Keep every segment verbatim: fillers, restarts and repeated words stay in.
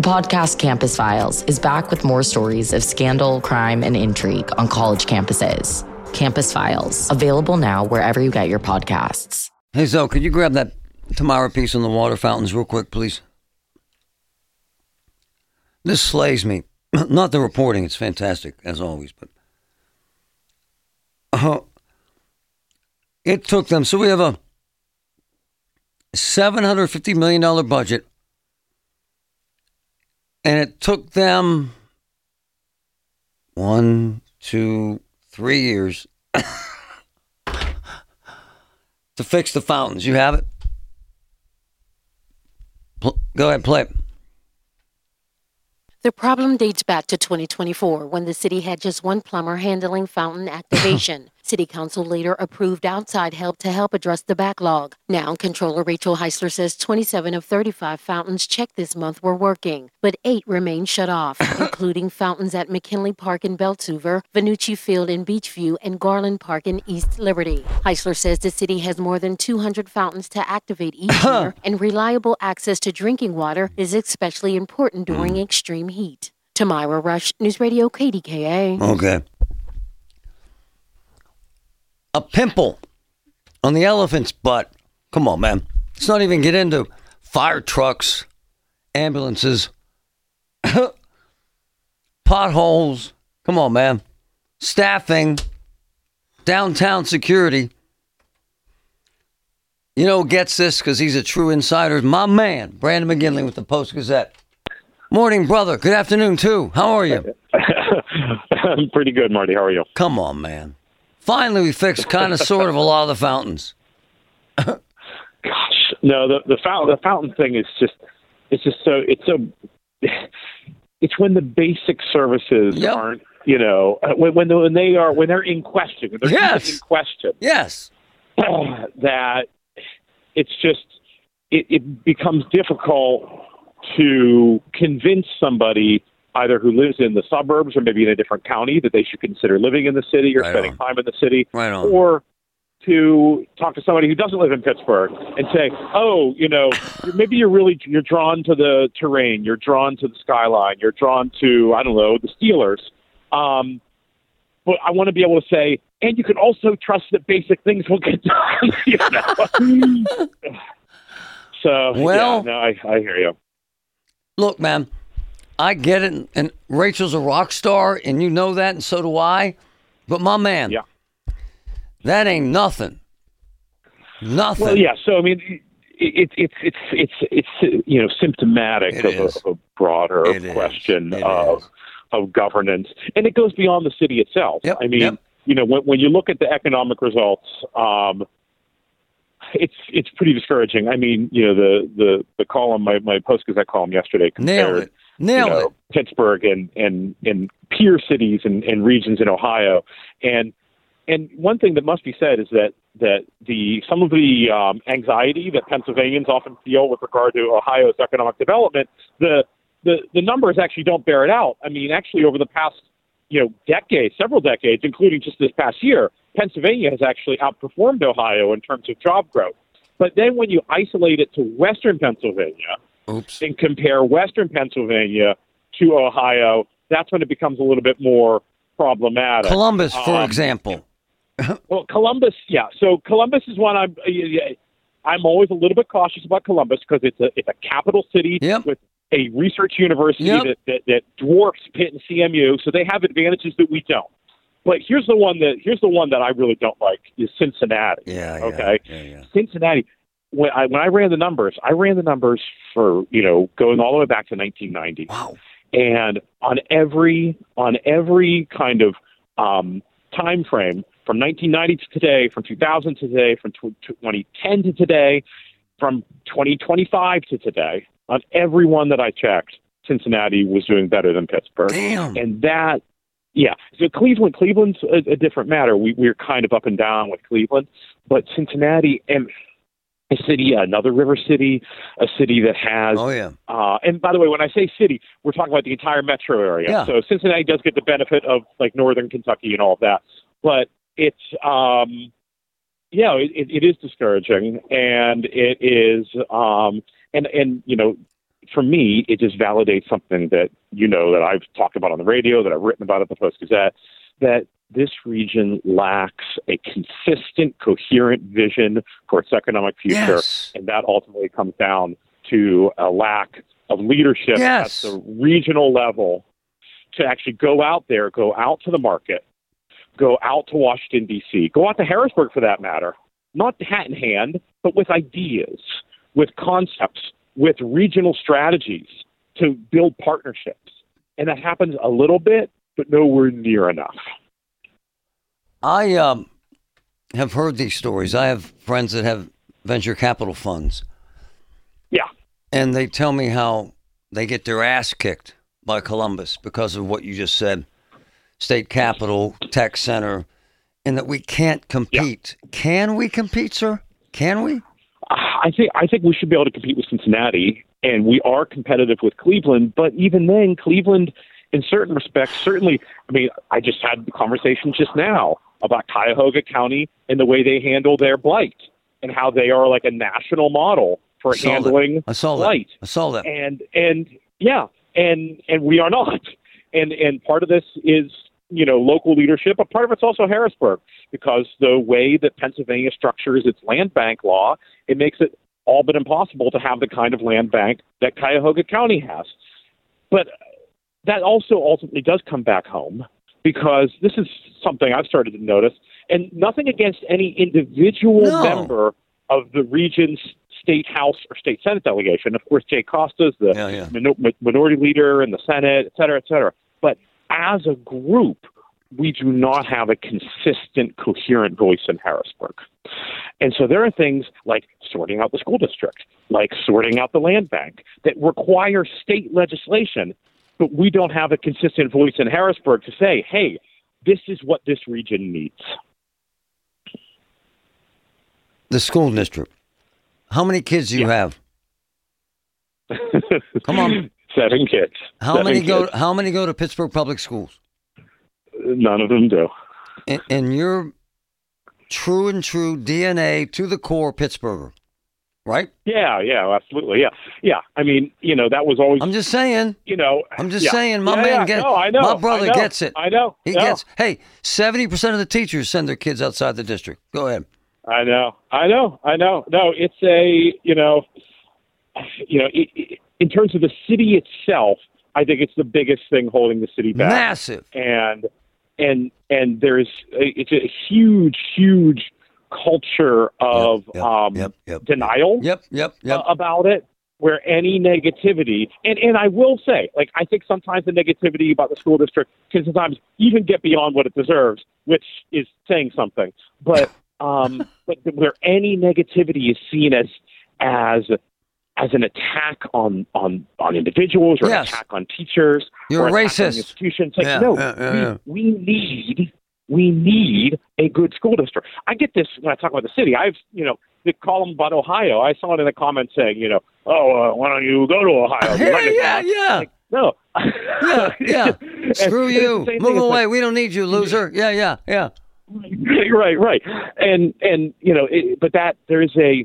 podcast Campus Files is back with more stories of scandal, crime, and intrigue on college campuses. Campus Files, available now wherever you get your podcasts. Hey, Zoe, could you grab that Tamara piece on the water fountains real quick, please? This slays me. Not the reporting, it's fantastic, as always, but... Uh, it took them, so we have a seven hundred fifty million dollars budget, and it took them one, two, three years to fix the fountains. You have it? Pl- go ahead, play it. The problem dates back to twenty twenty-four, when the city had just one plumber handling fountain activation. City Council later approved outside help to help address the backlog. Now, Controller Rachel Heisler says twenty-seven of thirty-five fountains checked this month were working, but eight remain shut off, including fountains at McKinley Park in Beltsuver, Vanucci Field in Beachview, and Garland Park in East Liberty. Heisler says the city has more than two hundred fountains to activate each year, and reliable access to drinking water is especially important during mm. extreme heat. Tamira Rush, News Radio K D K A. Okay. A pimple on the elephant's butt. Come on, man. Let's not even get into fire trucks, ambulances, potholes. Come on, man. Staffing, downtown security. You know who gets this because he's a true insider? My man, Brandon McGinley with the Post-Gazette. Morning, brother. Good afternoon, too. How are you? I'm pretty good, Marty. How are you? Come on, man. Finally, we fixed kind of sort of a lot of the fountains. Gosh, no, the the fountain the fountain thing is just it's just so it's so it's when the basic services yep. aren't, you know, when when, the, when they are when they're in question, when they're yes. in question. Yes. Uh, that it's just it, it becomes difficult to convince somebody, either who lives in the suburbs or maybe in a different county, that they should consider living in the city or right spending on. time in the city, right on. Or to talk to somebody who doesn't live in Pittsburgh and say, oh, you know, maybe you're really, you're drawn to the terrain, you're drawn to the skyline, you're drawn to, I don't know, the Steelers. Um, but I want to be able to say, and you can also trust that basic things will get done. You know? So, well, yeah, no, I, I hear you. Look, man, I get it, and, and Rachel's a rock star, and you know that, and so do I. But my man, yeah. that ain't nothing. Nothing. Well, yeah. So I mean, it's it, it's it's it's it's you know symptomatic of a, of a broader it question of is. of governance, and it goes beyond the city itself. Yep. I mean, yep. you know, when when you look at the economic results, um, it's it's pretty discouraging. I mean, you know, the the the column, my my Post-Gazette column yesterday compared Nailed it. Nailed you know, it. Pittsburgh and and and peer cities and, and regions in Ohio, and and one thing that must be said is that that the some of the um, anxiety that Pennsylvanians often feel with regard to Ohio's economic development, the the the numbers actually don't bear it out. I mean, actually, over the past you know decades, several decades, including just this past year, Pennsylvania has actually outperformed Ohio in terms of job growth. But then when you isolate it to Western Pennsylvania Oops. and compare Western Pennsylvania to Ohio, that's when it becomes a little bit more problematic. Columbus, for um, example. Well, Columbus, yeah. So Columbus is one I'm I'm always a little bit cautious about Columbus because it's a it's a capital city yep. with a research university yep. that, that that dwarfs Pitt and C M U, so they have advantages that we don't. But here's the one that here's the one that I really don't like is Cincinnati. Yeah. Okay. Yeah, yeah, yeah. Cincinnati. When I when I ran the numbers, I ran the numbers for you know going all the way back to nineteen ninety. Wow. And on every on every kind of um, time frame from nineteen ninety to today, from two thousand to today, from twenty ten to today, from twenty twenty-five to today, on every one that I checked, Cincinnati was doing better than Pittsburgh. Damn. And that, yeah. So Cleveland, Cleveland's a, a different matter. We, we're kind of up and down with Cleveland, but Cincinnati and a city, another river city, a city that has. Oh yeah. Uh, and by the way, when I say city, we're talking about the entire metro area. Yeah. So Cincinnati does get the benefit of like northern Kentucky and all of that, but it's um, yeah, it, it is discouraging, and it is um, and and you know, for me, it just validates something that, you know, that I've talked about on the radio, that I've written about at the Post-Gazette, that this region lacks a consistent, coherent vision for its economic future. Yes. And that ultimately comes down to a lack of leadership Yes. at the regional level to actually go out there, go out to the market, go out to Washington, D C, go out to Harrisburg for that matter, not hat in hand, but with ideas, with concepts, with regional strategies to build partnerships. And that happens a little bit, but nowhere near enough. I um, have heard these stories. I have friends that have venture capital funds. Yeah. And they tell me how they get their ass kicked by Columbus because of what you just said. State Capitol, Tech Center, and that we can't compete. Yeah. Can we compete, sir? Can we? I think I think we should be able to compete with Cincinnati, and we are competitive with Cleveland. But even then, Cleveland, in certain respects, certainly, I mean, I just had the conversation just now about Cuyahoga County and the way they handle their blight and how they are like a national model for I handling that. I saw blight. That. I saw that. And, and yeah, and, and we are not. And, and part of this is, you know, local leadership, but part of it's also Harrisburg, because the way that Pennsylvania structures its land bank law, it makes it all but impossible to have the kind of land bank that Cuyahoga County has. But that also ultimately does come back home, because this is something I've started to notice, and nothing against any individual no. member of the region's state House or state Senate delegation. Of course, Jay Costa's the yeah, yeah. min- minority leader in the Senate, et cetera, et cetera. But as a group, we do not have a consistent, coherent voice in Harrisburg. And so there are things like sorting out the school district, like sorting out the land bank, that require state legislation, but we don't have a consistent voice in Harrisburg to say, hey, this is what this region needs. The school district. How many kids do you yeah. have? Come on. Seven kids. How Seven many kids. go? How many go to Pittsburgh Public Schools? None of them do. And, and you're true and true D N A to the core Pittsburgher, right? Yeah, yeah, absolutely. Yeah, yeah. I mean, you know, that was always. I'm just saying. You know, I'm just yeah. saying. My yeah, man yeah. gets. No, I know. My brother I know, gets it. I know. He no. gets. Hey, seventy percent of the teachers send their kids outside the district. Go ahead. I know. I know. I know. No, it's a. You know. You know, it, it, in terms of the city itself, I think it's the biggest thing holding the city back. Massive. And and and there's a, it's a huge, huge culture of yep, yep, um, yep, yep, denial yep, yep, yep. Uh, about it, where any negativity, and, and I will say, like, I think sometimes the negativity about the school district can sometimes even get beyond what it deserves, which is saying something. But um, but where any negativity is seen as as as an attack on, on, on individuals or yes. an attack on teachers. You're or a racist. Institutions. Like, yeah, no, yeah, yeah, we, yeah. we need we need a good school district. I get this when I talk about the city. I've, you know, the column about Ohio. I saw it in the comments saying, you know, oh, uh, why don't you go to Ohio? Yeah, yeah, yeah. Like, no. yeah, yeah. Screw and, you. and Move away. like, we don't need you, loser. Yeah, yeah, yeah. Right, right. And, and you know, it, but that there is a,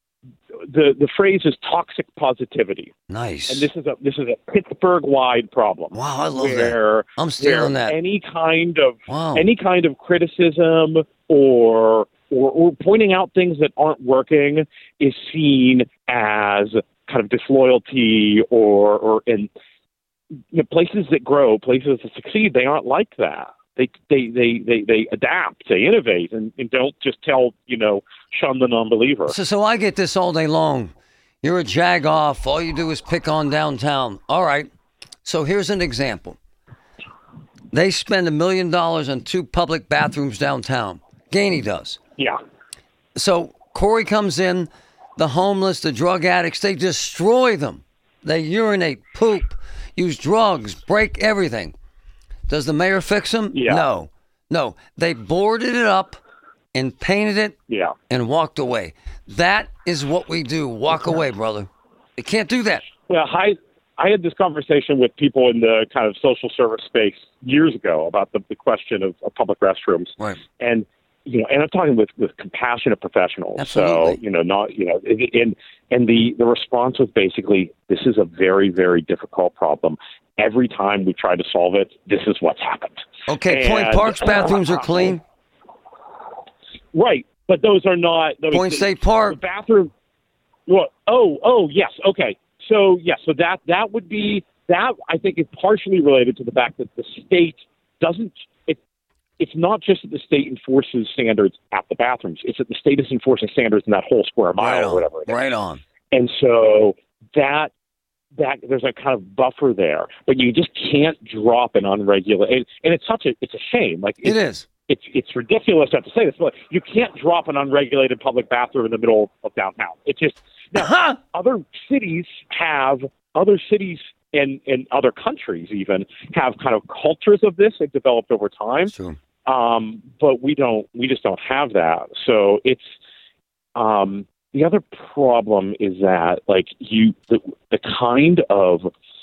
The the phrase is toxic positivity. Nice. And this is a this is a Pittsburgh-wide problem. Wow, I love where, that. I'm stealing where that. Any kind of wow. any kind of criticism or, or or pointing out things that aren't working is seen as kind of disloyalty or or in you know, places that grow, places that succeed, they aren't like that. They they, they, they, they adapt, they innovate, and, and don't just tell, you know, shun the non-believer. So, so I get this all day long. You're a jag-off. All you do is pick on downtown. All right. So here's an example. They spend a million dollars on two public bathrooms downtown. Gainey does. Yeah. So Corey comes in, the homeless, the drug addicts, they destroy them. They urinate, poop, use drugs, break everything. Does the mayor fix them? Yeah. No. No. They boarded it up and painted it yeah. and walked away. That is what we do. Walk away, brother. You can't do that. Well, I, I had this conversation with people in the kind of social service space years ago about the, the question of, of public restrooms. Right. And you know, and I'm talking with, with compassionate professionals. Absolutely. So, you know, not, you know, and, and the, the response was basically, this is a very, very difficult problem. Every time we try to solve it, this is what's happened. Okay, and, Point Park's bathrooms are clean. Right, but those are not. Those, Point State Park. The bathroom. Well, oh, oh, yes. Okay. So, yes, so that, that would be, that I think is partially related to the fact that the state doesn't, it, it's not just that the state enforces standards at the bathrooms. It's that the state is enforcing standards in that whole square mile Right or on. whatever it is. Right on. And so that, that there's a kind of buffer there, but you just can't drop an unregulated, and it's such a, it's a shame. Like It is. It's it's ridiculous to have to say this, but you can't drop an unregulated public bathroom in the middle of downtown. It's just now Uh-huh. other cities have other cities and and other countries even have kind of cultures of this. They've developed over time, True. um, but we don't. We just don't have that. So it's um, the other problem is that like you the the kind of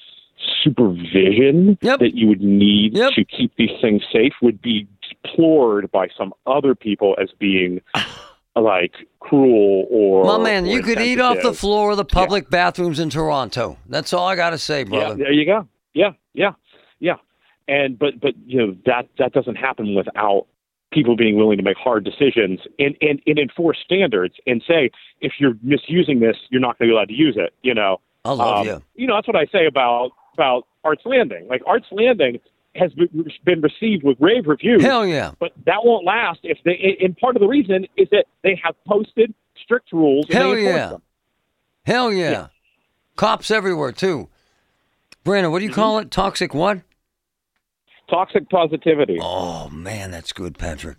supervision Yep. that you would need Yep. to keep these things safe would be deplored by some other people as being like cruel or My man, or you could eat off the insensitive. floor of the public bathrooms in Toronto. That's all I got to say, Yeah, brother. there you go. Yeah, yeah, yeah. And but but you know that that doesn't happen without people being willing to make hard decisions and, and, and enforce standards and say if you're misusing this, you're not going to be allowed to use it. You know, I love Um, you. You know, that's what I say about about Arts Landing. Like Arts Landing has been received with rave reviews. Hell yeah. But that won't last if they. And part of the reason is that they have posted strict rules. And Hell they enforce yeah. them. Hell yeah. Yeah. Cops everywhere, too. Brandon, what do you Mm-hmm. call it? Toxic what? Toxic positivity. Oh, man, that's good, Patrick.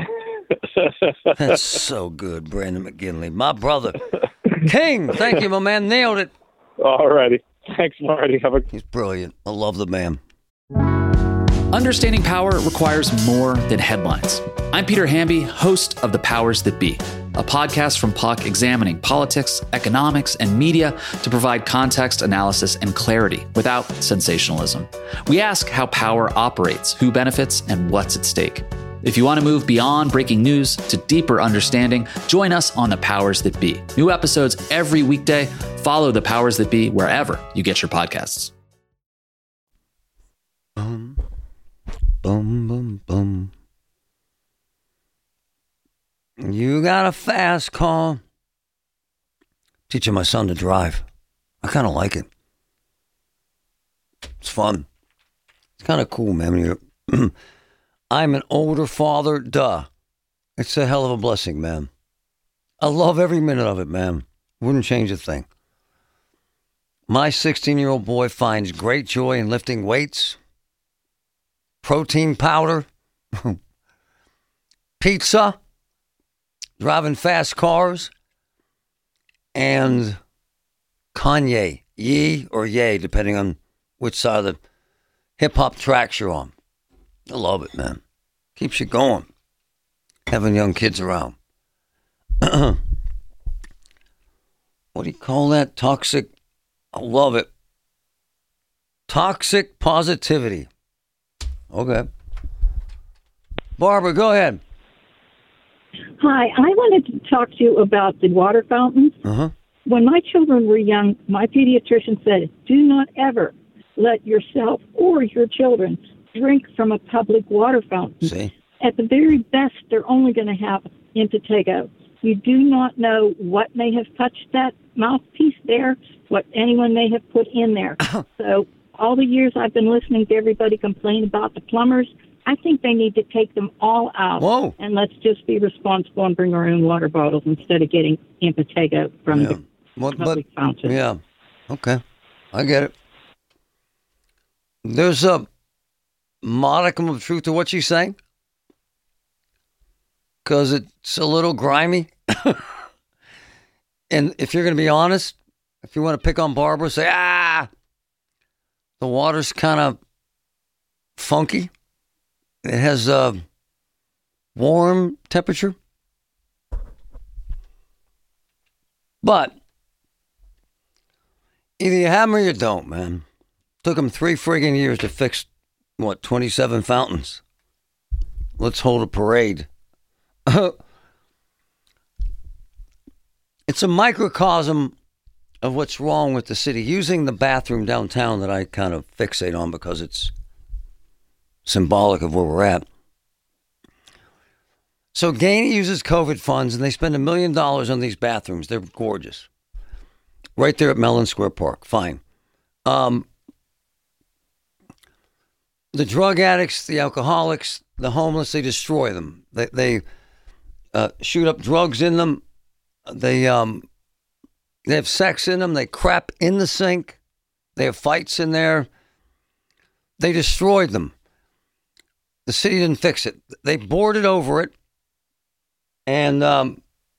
That's so good, Brandon McGinley. My brother. King, thank you, my man. Nailed it. All righty. Thanks, Marty. Have a He's brilliant. I love the man. Understanding power requires more than headlines. I'm Peter Hamby, host of The Powers That Be, a podcast from Puck examining politics, economics, and media to provide context, analysis, and clarity without sensationalism. We ask how power operates, who benefits, and what's at stake. If you want to move beyond breaking news to deeper understanding, join us on The Powers That Be. New episodes every weekday. Follow The Powers That Be wherever you get your podcasts. Boom, boom, boom, boom. You got a fast car. Teaching my son to drive. I kind of like it. It's fun. It's kind of cool, man. When you're I'm an older father, duh. It's a hell of a blessing, man. I love every minute of it, man. Wouldn't change a thing. My sixteen-year-old boy finds great joy in lifting weights, protein powder, pizza, driving fast cars, and Kanye, ye or yay, depending on which side of the hip-hop tracks you're on. I love it, man. Keeps you going, having young kids around. What do you call that? Toxic, I love it. Toxic positivity. Okay. Barbara, go ahead. Hi, I wanted to talk to you about the water fountains. Uh-huh. When my children were young, my pediatrician said, do not ever let yourself or your children drink from a public water fountain. See? At the very best, they're only going to have impetigo. You do not know what may have touched that mouthpiece there, what anyone may have put in there. So all the years I've been listening to everybody complain about the plumbers, I think they need to take them all out. Whoa. And let's just be responsible and bring our own water bottles instead of getting impetigo from Yeah. the What, but, public fountain. yeah. Okay. I get it. There's a modicum of truth to what she's saying. Because it's a little grimy. And if you're going to be honest, if you want to pick on Barbara, say, ah, the water's kind of funky. It has a warm temperature. But either you have them or you don't, man. Took them three friggin' years to fix, what, twenty-seven fountains. Let's hold a parade It's a microcosm of what's wrong with the city. Using the bathroom downtown that I kind of fixate on because it's symbolic of where we're at. So Gainey uses COVID funds and they spend a million dollars on these bathrooms. They're gorgeous. Right there at Mellon Square Park. Fine. Um, the drug addicts, the alcoholics, the homeless, they destroy them. They, they uh, shoot up drugs in them. They um, they have sex in them. They crap in the sink. They have fights in there. They destroyed them. The city didn't fix it. They boarded over it. And um,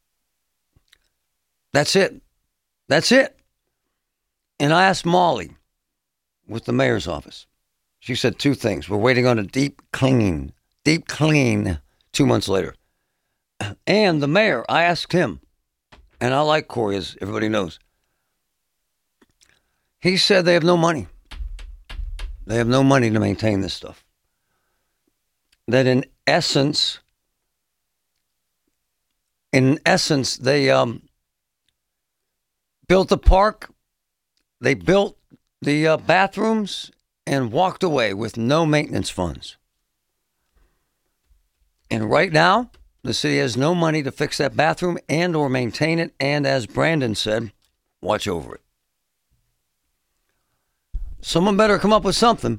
that's it. That's it. And I asked Molly with the mayor's office. She said two things. We're waiting on a deep clean, deep clean two months later. And the mayor, I asked him, and I like Corey, as everybody knows. He said they have no money. They have no money to maintain this stuff. That in essence, in essence, they um, built the park, they built the uh, bathrooms, and walked away with no maintenance funds. And right now, the city has no money to fix that bathroom and or maintain it, and as Brandon said, watch over it. Someone better come up with something.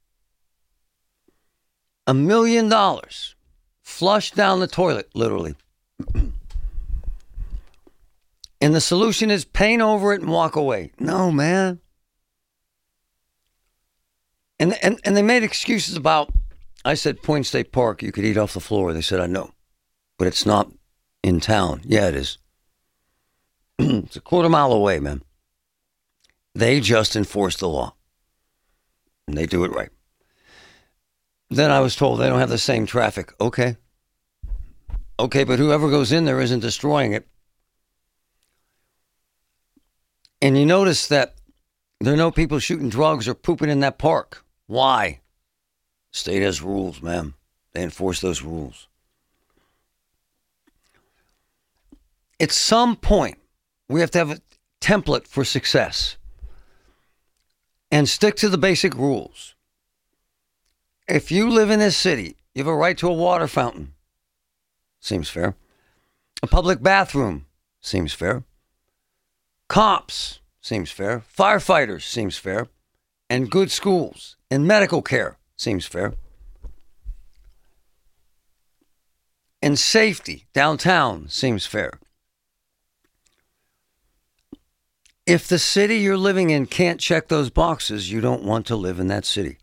A million dollars flushed down the toilet, literally. And the solution is paint over it and walk away. No, man. And, and and they made excuses about, I said, Point State Park, you could eat off the floor. They said, I know, but it's not in town. Yeah, it is. It's a quarter mile away, man. They just enforce the law. And they do it right. Then I was told they don't have the same traffic. Okay. Okay, but whoever goes in there isn't destroying it. And you notice that there are no people shooting drugs or pooping in that park. Why? State has rules, man. They enforce those rules. At some point, we have to have a template for success and stick to the basic rules. If you live in this city, you have a right to a water fountain. Seems fair. A public bathroom. Seems fair. Cops. Seems fair. Firefighters. Seems fair. And good schools and medical care. Seems fair. And safety downtown. Seems fair. If the city you're living in can't check those boxes, you don't want to live in that city.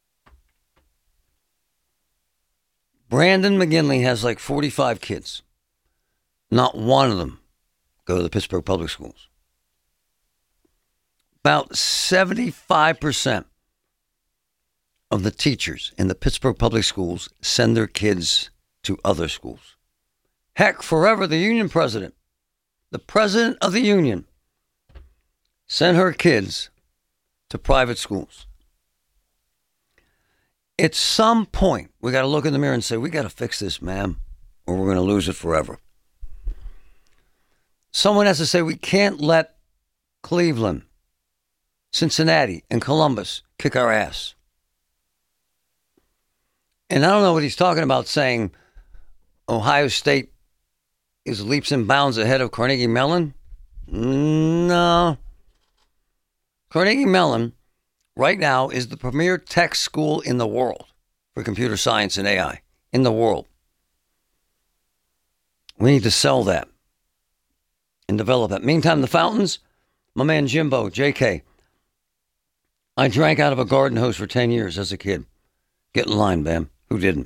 Brandon McGinley has like forty-five kids. Not one of them go to the Pittsburgh Public Schools. About seventy-five percent of the teachers in the Pittsburgh Public Schools send their kids to other schools. Heck, forever the union president, the president of the union, sent her kids to private schools. At some point, we got to look in the mirror and say, we got to fix this, ma'am, or we're going to lose it forever. Someone has to say, we can't let Cleveland, Cincinnati, and Columbus kick our ass. And I don't know what he's talking about saying Ohio State is leaps and bounds ahead of Carnegie Mellon. No. Carnegie Mellon right now is the premier tech school in the world for computer science and A I in the world. We need to sell that and develop that. Meantime, the fountains, my man Jimbo, J K. I drank out of a garden hose for ten years as a kid. Get in line, Bam. Who didn't?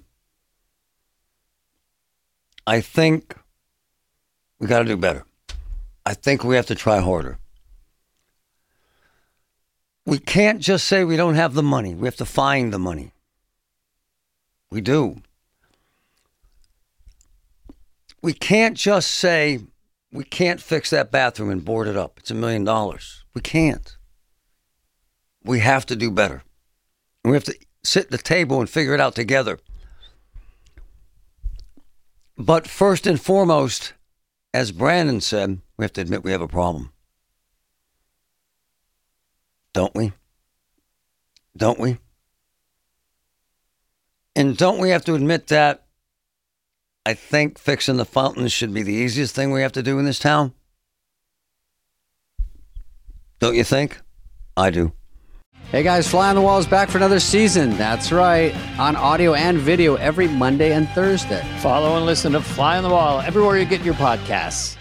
I think we got to do better. I think we have to try harder. We can't just say we don't have the money. We have to find the money. We do. We can't just say we can't fix that bathroom and board it up. It's a million dollars. We can't. We have to do better. And we have to sit at the table and figure it out together. But first and foremost, as Brandon said, we have to admit we have a problem. Don't we? Don't we? And don't we have to admit that I think fixing the fountains should be the easiest thing we have to do in this town? Don't you think? I do. Hey guys, Fly on the Wall is back for another season. That's right. On audio and video every Monday and Thursday. Follow and listen to Fly on the Wall everywhere you get your podcasts.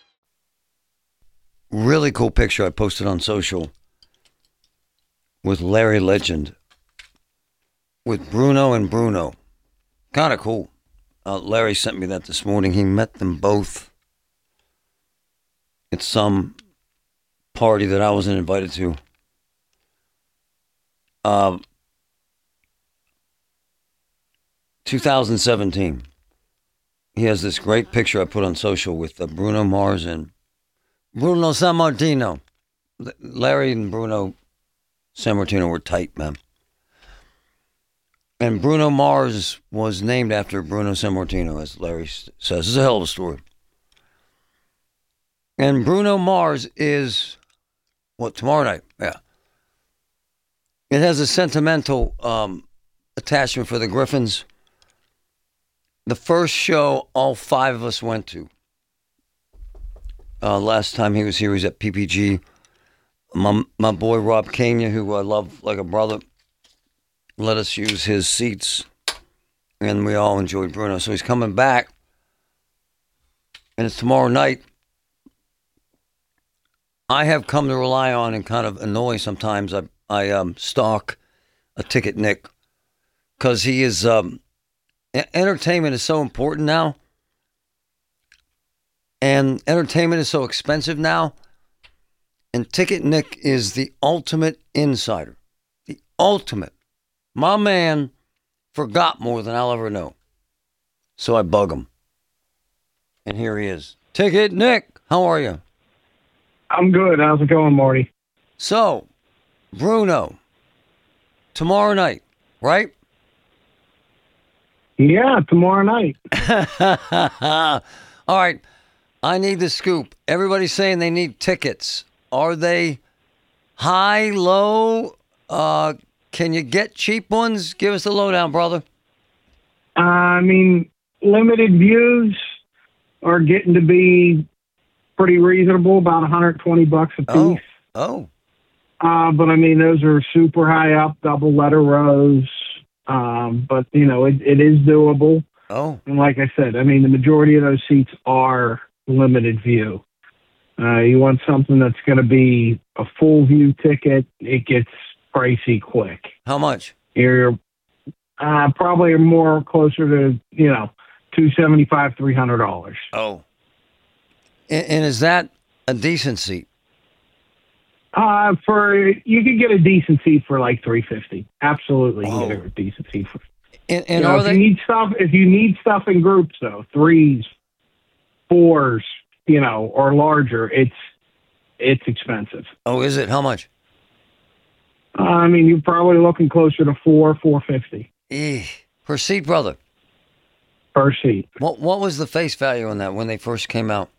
Really cool picture I posted on social with Larry Legend, with Bruno and Bruno. Kind of cool. Uh, Larry sent me that this morning. He met them both at some party that I wasn't invited to. Uh, two thousand seventeen. He has this great picture I put on social with uh, Bruno Mars and Bruno Sammartino. Larry and Bruno Sammartino were tight, man. And Bruno Mars was named after Bruno Sammartino, as Larry says. It's a hell of a story. And Bruno Mars is, what, tomorrow night? Yeah. It has a sentimental um, attachment for the Griffins. The first show all five of us went to. Uh, last time he was here, he was at P P G. My, my boy Rob Kenya, who I love like a brother, let us use his seats. And we all enjoyed Bruno. So he's coming back. And it's tomorrow night. I have come to rely on and kind of annoy sometimes. I I um, stalk a Ticket Nick because he is, um, entertainment is so important now. And entertainment is so expensive now. And Ticket Nick is the ultimate insider. The ultimate. My man forgot more than I'll ever know. So I bug him. And here he is. Ticket Nick, how are you? I'm good. How's it going, Marty? So, Bruno, tomorrow night, right? Yeah, tomorrow night. All right. I need the scoop. Everybody's saying they need tickets. Are they high, low? Uh, can you get cheap ones? Give us the lowdown, brother. Uh, I mean, limited views are getting to be pretty reasonable, about one hundred twenty bucks a piece. Oh. Oh. Uh, but I mean, those are super high up, double letter rows. Um, but you know, it, it is doable. Oh. And like I said, I mean, the majority of those seats are limited view. Uh, you want something that's going to be a full view ticket. It gets pricey quick. How much? You're uh, probably more closer to, you know, two seventy-five, three hundred dollars. Oh. And, and is that a decent seat? Uh, for you could get a decent seat for like three fifty. Absolutely, you Oh. get a decent seat for. And, and You know, are if they? you need stuff, if you need stuff in groups though, threes, fours, you know, or larger, it's it's expensive. Oh, is it? How much? Uh, I mean, you're probably looking closer to four, four fifty Eh, per seat, brother. per seat. What What was the face value on that when they first came out?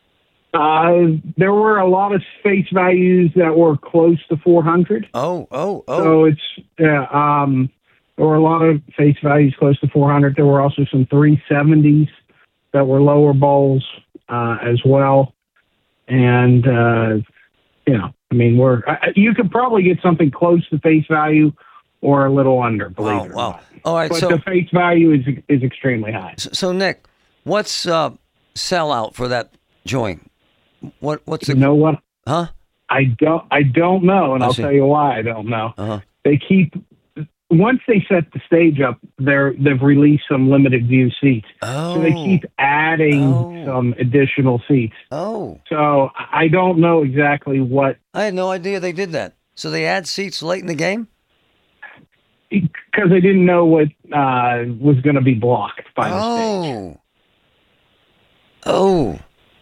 Uh, there were a lot of face values that were close to four hundred. Oh, oh, oh. So it's yeah. Um, there were a lot of face values close to four hundred. There were also some three seventies that were lower bowls uh, as well. And uh, you know, I mean, we're I, you could probably get something close to face value or a little under. Believe Wow, it or wow. not. All right, But so the face value is is extremely high. so Nick, what's uh sellout for that joint? What what's You the know what? huh? I don't. I don't know, and I I'll see. tell you why I don't know. Uh-huh. They keep once they set the stage up, they're they've released some limited view seats, Oh. so they keep adding Oh. some additional seats. Oh. So I don't know exactly what I had no idea they did that. So they add seats late in the game? because they didn't know what uh, was going to be blocked by the stage. Oh. Oh.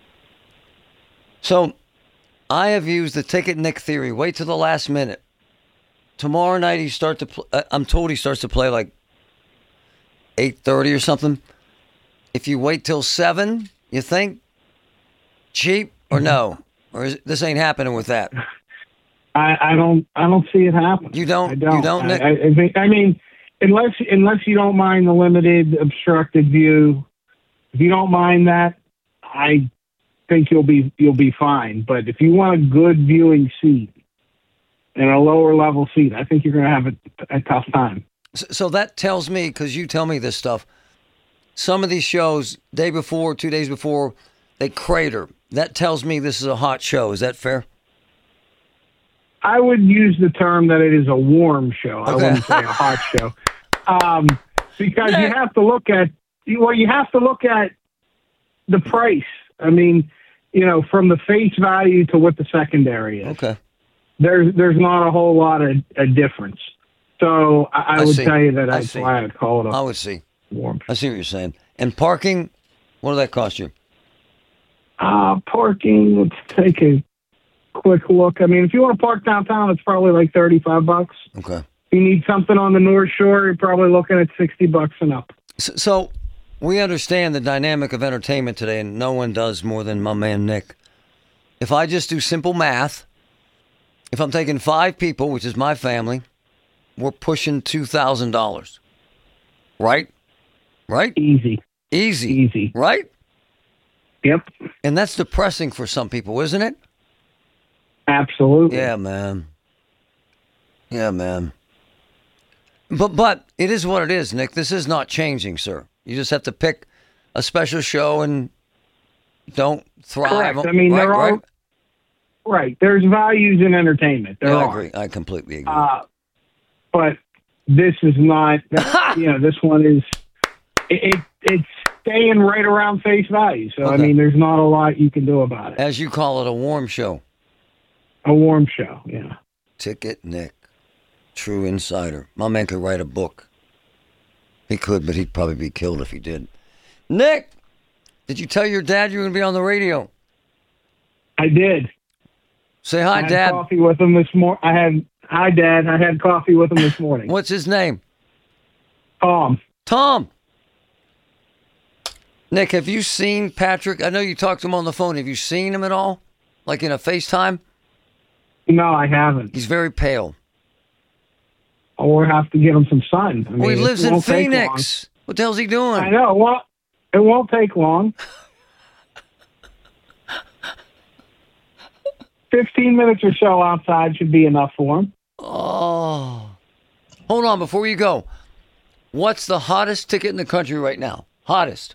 So I have used the Ticket Nick theory. Wait till the last minute. Tomorrow night he start to. Pl- I'm told he starts to play like eight thirty or something. if you wait till seven, you think cheap or no? Or is, this ain't happening with that? I, I don't. I don't see it happen. You don't. I don't. You don't. I, I, I, think, I mean, unless unless you don't mind the limited obstructed view, if you don't mind that, I think you'll be you'll be fine. But if you want a good viewing seat and a lower level seat, I think you're going to have a, a tough time. So, so that tells me, because you tell me this stuff, some of these shows, day before, two days before, they crater. That tells me this is a hot show. Is that fair? I would use the term that it is a warm show. Okay. I wouldn't say a hot show. Um, because you have to look at, well, you have to look at the price. I mean, you know, from the face value to what the secondary is. Okay. There's there's not a whole lot of a difference. So I, I, I would see. tell you that I that's see. why I'd call it a I would see. warm. I see what you're saying. And parking, what did that cost you? Uh, parking, let's take a quick look. I mean, if you want to park downtown, it's probably like thirty-five bucks. Okay. If you need something on the North Shore, you're probably looking at sixty bucks and up. So, so we understand the dynamic of entertainment today, and no one does more than my man Nick. If I just do simple math, if I'm taking five people, which is my family, we're pushing two thousand dollars. Right? Right? Easy. Easy. Easy. Right? Yep. And that's depressing for some people, isn't it? Absolutely. Yeah, man. Yeah, man. But but it is what it is, Nick. This is not changing, sir. You just have to pick a special show and don't thrive. Correct. I mean, right, there are right? right. There's values in entertainment. There yeah, are. I agree. I completely agree. Uh, but this is not. You know, this one is. It, it it's staying right around face value. So okay. I mean, there's not a lot you can do about it. As you call it, a warm show. A warm show, yeah. Ticket Nick, true insider. My man could write a book. He could, but he'd probably be killed if he did. Nick, did you tell your dad you were going to be on the radio? I did. Say hi, I had Dad. Coffee with him this morning. I had hi, Dad. I had coffee with him this morning. What's his name? Tom. Tom. Nick, have you seen Patrick? I know you talked to him on the phone. Have you seen him at all? Like in a FaceTime? No, I haven't. He's very pale. Oh, we'll have to get him some sun. I mean, well, he lives in Phoenix. What the hell's he doing? I know. Well, it won't take long. Fifteen minutes or so outside should be enough for him. Oh. Hold on, before you go. What's the hottest ticket in the country right now? Hottest.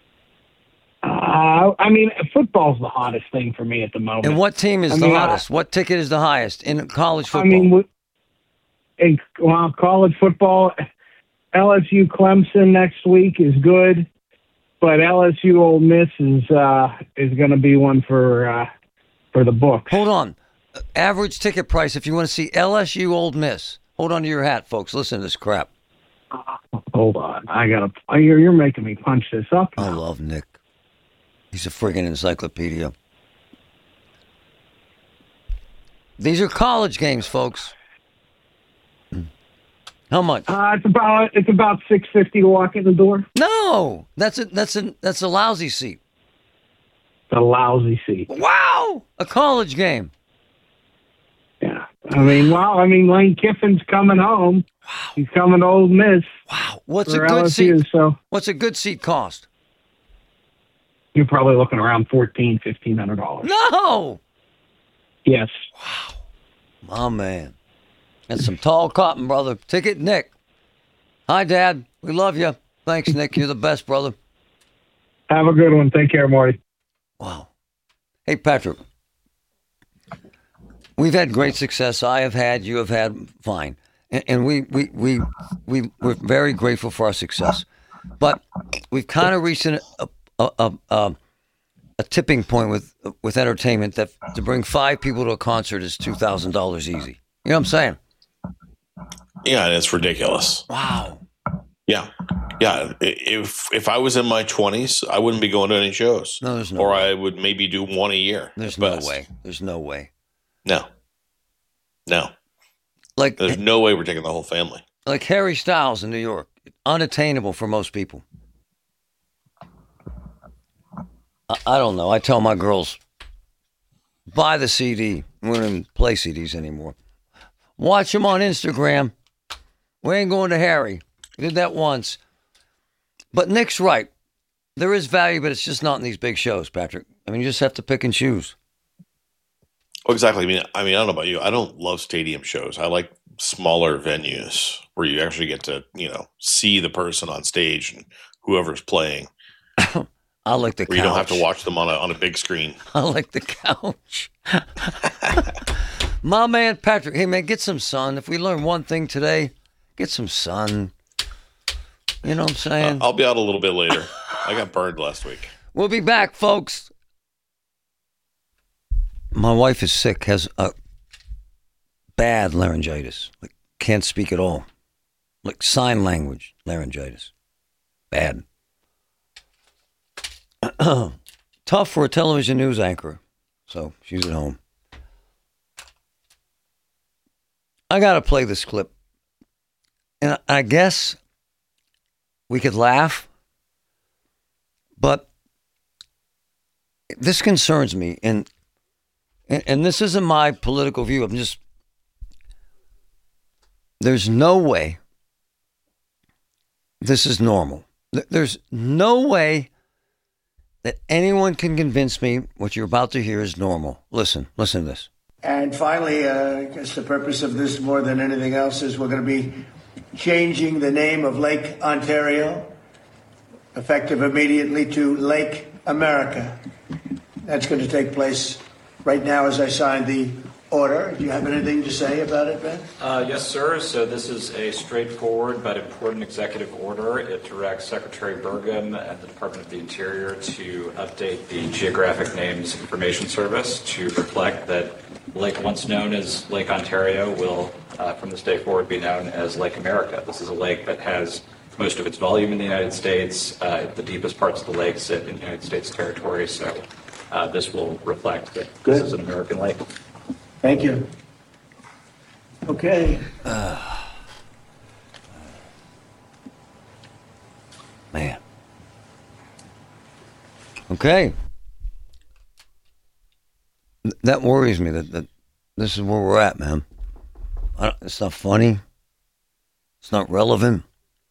Uh, I mean, football's the hottest thing for me at the moment. And what team is I the mean, hottest? I, what ticket is the highest in college football? I mean, in well, college football, L S U Clemson next week is good, but L S U Ole Miss is uh, is going to be one for uh, for the books. Hold on, average ticket price if you want to see L S U Ole Miss. Hold on to your hat, folks. Listen to this crap. Uh, hold on, I gotta. You're, you're making me punch this up now. I love Nick. He's a friggin' encyclopedia. These are college games, folks. How much? Uh, it's about it's about six fifty to walk in the door. No, that's a that's a that's a lousy seat. It's a lousy seat. Wow, a college game. Yeah, I mean, well, I mean, Lane Kiffin's coming home. Wow, he's coming to Ole Miss. Wow, what's a good L S U, seat? So what's a good seat cost? You're probably looking around fourteen, fifteen hundred dollars. No. Yes. Wow, my man. That's some tall cotton, brother. Ticket Nick. Hi, Dad. We love you. Thanks, Nick. You're the best, brother. Have a good one. Take care, Marty. Wow. Hey, Patrick. We've had great success. I have had. You have had. Fine. And, and we, we, we, we, we're very grateful for our success. But we've kind of reached an, a, a, a, a, a tipping point with with entertainment that to bring five people to a concert is two thousand dollars easy. You know what I'm saying? Yeah, and it's ridiculous. Wow. Yeah. Yeah. If if I was in my twenties, I wouldn't be going to any shows. No, there's no Or way. I would maybe do one a year. There's no best. way. There's no way. No. No. Like There's no way we're taking the whole family. Like Harry Styles in New York. Unattainable for most people. I, I don't know. I tell my girls, buy the C D. We don't even play C Ds anymore. Watch them on Instagram. We ain't going to Harry. We did that once. But Nick's right. There is value, but it's just not in these big shows, Patrick. I mean, you just have to pick and choose. Oh, exactly. I mean, I mean, I don't know about you. I don't love stadium shows. I like smaller venues where you actually get to, you know, see the person on stage and whoever's playing. I like the couch. You don't have to watch them on a on a big screen. I like the couch. My man Patrick, hey man, get some sun. If we learn one thing today, get some sun. You know what I'm saying? Uh, I'll be out a little bit later. I got burned last week. We'll be back, folks. My wife is sick, has a bad laryngitis. Like, can't speak at all. Like sign language laryngitis. Bad. Tough for a television news anchor. So she's at home. I got to play this clip. And I guess we could laugh, but this concerns me. And, and, and this isn't my political view. I'm just, there's no way this is normal. There's no way that anyone can convince me what you're about to hear is normal. Listen, listen to this. And finally, uh, I guess the purpose of this more than anything else is we're going to be changing the name of Lake Ontario, effective immediately, to Lake America. That's going to take place right now as I sign the order. Do you have anything to say about it, Ben? Uh, yes, sir. So this is a straightforward but important executive order. It directs Secretary Burgum and the Department of the Interior to update the Geographic Names Information Service to reflect that Lake once known as Lake Ontario will, uh, from this day forward, be known as Lake America. This is a lake that has most of its volume in the United States. Uh, the deepest parts of the lake sit in United States territory, so uh, this will reflect that Good. This is an American lake. Thank you. Okay. Uh, man. Okay. That worries me that, that this is where we're at, man. I don't, it's not funny. It's not relevant.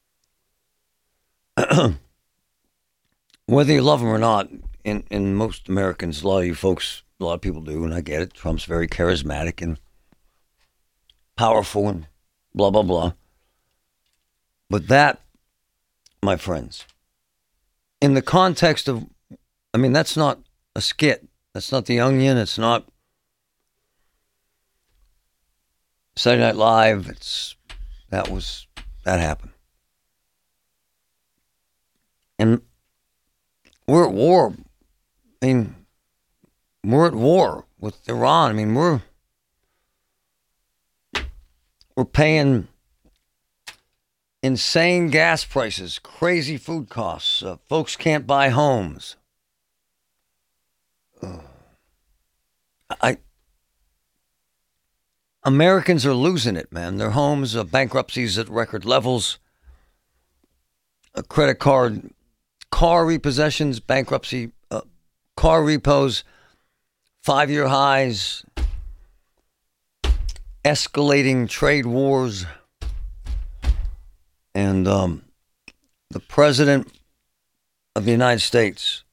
Whether you love him or not, in, in most Americans, a lot of you folks, a lot of people do, and I get it. Trump's very charismatic and powerful and blah, blah, blah. But that, my friends, in the context of, I mean, that's not a skit. That's not The Onion. It's not Saturday Night Live. It's, that was, that happened. And we're at war. I mean, we're at war with Iran. I mean, we're we're paying insane gas prices, crazy food costs. Uh, folks can't buy homes. Uh, I Americans are losing it, man. Their homes, uh, bankruptcies at record levels. A credit card, car repossessions, bankruptcy, uh, car repos, five-year highs, escalating trade wars, and um, the President of the United States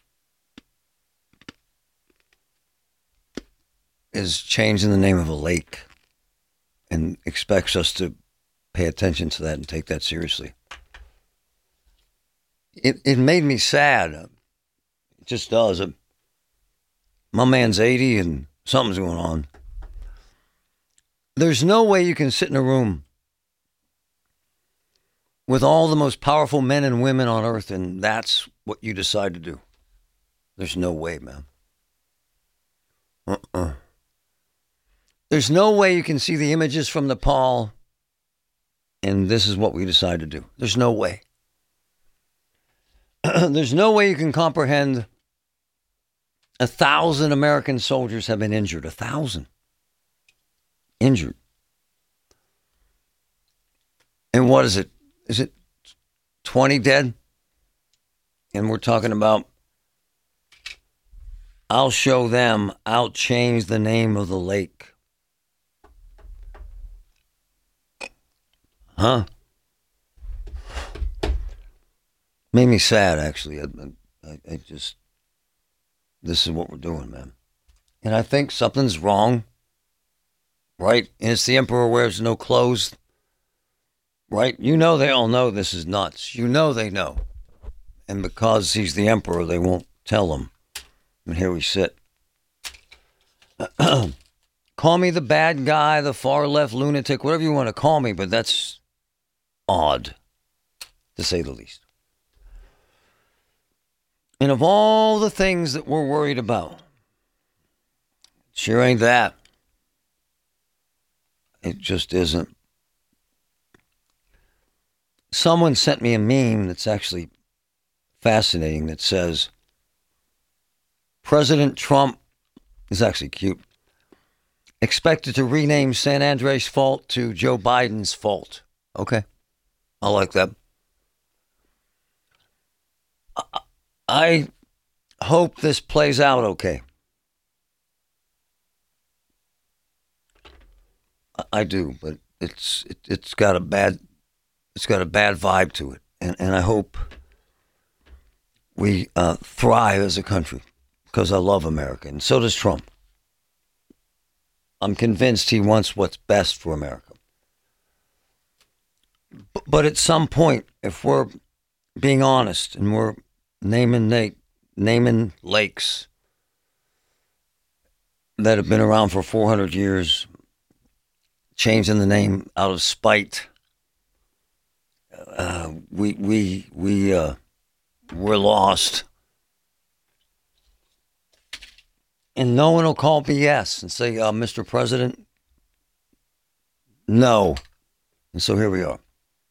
is changing the name of a lake and expects us to pay attention to that and take that seriously. It it made me sad. It just does. My man's eighty and something's going on. There's no way you can sit in a room with all the most powerful men and women on earth and that's what you decide to do. There's no way, man. Uh-uh. There's no way you can see the images from Nepal and this is what we decide to do. There's no way. There's no way you can comprehend a thousand American soldiers have been injured. A thousand. Injured. And what is it? Is it twenty dead? And we're talking about I'll show them I'll change the name of the lake. Huh? Made me sad, actually. I, I, I just, this is what we're doing, man. And I think something's wrong, right? And it's the emperor wears no clothes, right? You know they all know this is nuts. You know they know. And because he's the emperor, they won't tell him. And here we sit. Call me the bad guy, the far left lunatic, whatever you want to call me, but that's odd, to say the least. And of all the things that we're worried about, sure ain't that. It just isn't. Someone sent me a meme that's actually fascinating that says, President Trump is actually cute. Expected to rename San Andreas Fault to Joe Biden's fault. Okay. I like that. I hope this plays out okay. I do, but it's it, it's got a bad it's got a bad vibe to it, and and I hope we uh, thrive as a country because I love America, and so does Trump. I'm convinced he wants what's best for America. B- but at some point, if we're being honest and we're naming na- naming lakes that have been around for four hundred years, changing the name out of spite, uh, we we we uh, we're lost. And no one will call B S and say, uh, Mister President, no. And so here we are.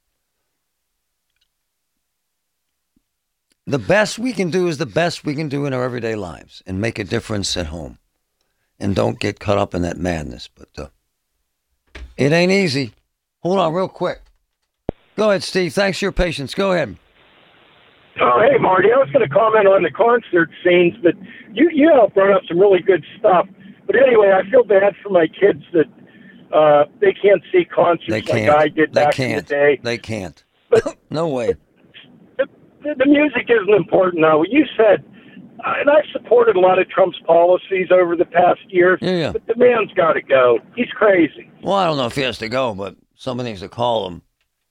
The best we can do is the best we can do in our everyday lives and make a difference at home. And don't get caught up in that madness. But uh, it ain't easy. Hold on real quick. Go ahead, Steve. Thanks for your patience. Go ahead. Oh, hey, Marty. I was going to comment on the concert scenes, but you, you have brought up some really good stuff. But anyway, I feel bad for my kids that uh, they can't see concerts they can't. like I did they back can't. in the day. They can't. But no way. The, the, the music isn't important now. You said, uh, and I've supported a lot of Trump's policies over the past years, yeah, yeah. but the man's got to go. He's crazy. Well, I don't know if he has to go, but someone needs to call him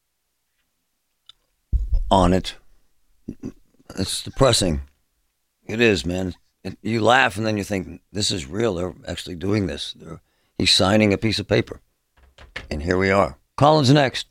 on it. It's depressing. It is, man. It, you laugh and then you think, this is real. They're actually doing this. They're, he's signing a piece of paper. And here we are. Colin's next.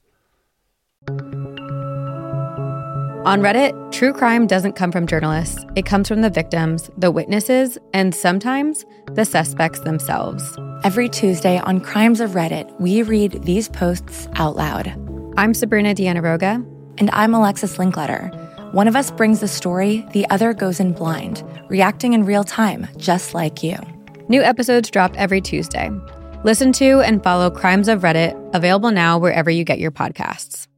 On Reddit, true crime doesn't come from journalists. It comes from the victims, the witnesses, and sometimes the suspects themselves. Every Tuesday on Crimes of Reddit, we read these posts out loud. I'm Sabrina Deanna-Roga. And I'm Alexis Linkletter. One of us brings the story, the other goes in blind, reacting in real time, just like you. New episodes drop every Tuesday. Listen to and follow Crimes of Reddit, available now wherever you get your podcasts.